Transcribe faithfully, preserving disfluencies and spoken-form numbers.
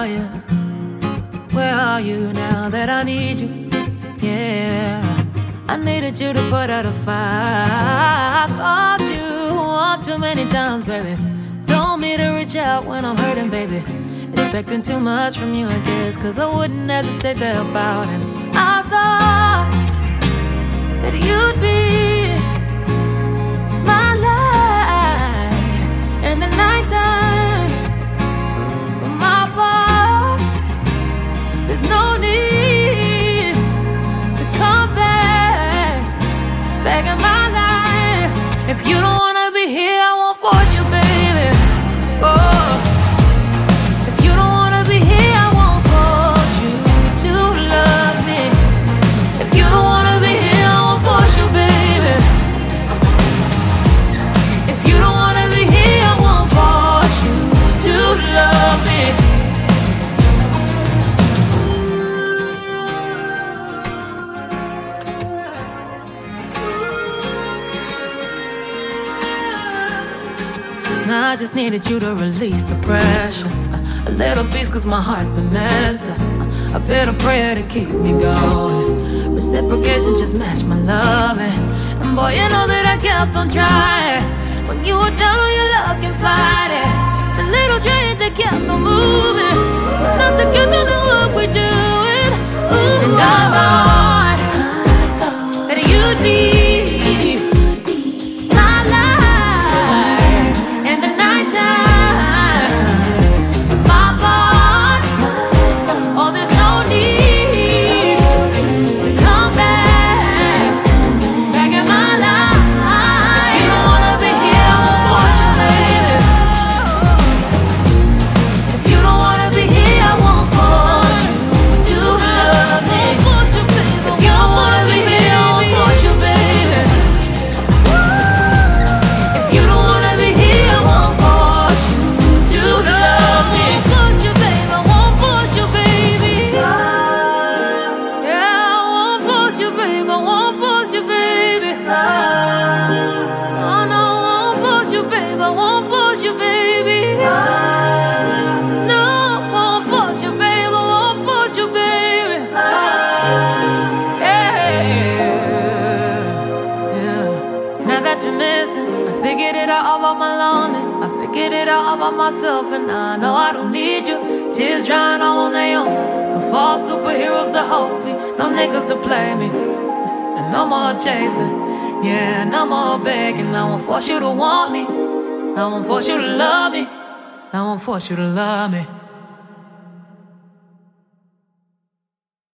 you? Where are you now that I need you? Yeah, I needed you to put out a fire. I called you one too many times, baby. Told me to reach out when I'm hurting, baby. Expecting too much from you, I guess, cause I wouldn't hesitate to help out. And I thought that you'd be my light in the nighttime. But my fault, there's no need to come back, back in my life. If you don't wanna be here, I won't force you, baby. Oh, if you don't wanna be here, I won't force you to love me. If you don't wanna be here, I won't force you, baby. If you don't wanna be here, I won't force you to love me. I just needed you to release the pressure. A little peace cause my heart's been messed up. A bit of prayer to keep me going. Reciprocation just matched my loving. And boy, you know that I kept on trying. When you were down on your luck and fighting, the little train that kept on moving. But not together the work we're doing. Ooh, and I thought that you'd be all about my lonely. I figured it out all by myself, and I know I don't need you. Tears drying all on their own. No false superheroes to hold me, no niggas to play me, and no more chasing. Yeah, no more begging. I won't force you to want me. I won't force you to love me. I won't force you to love me.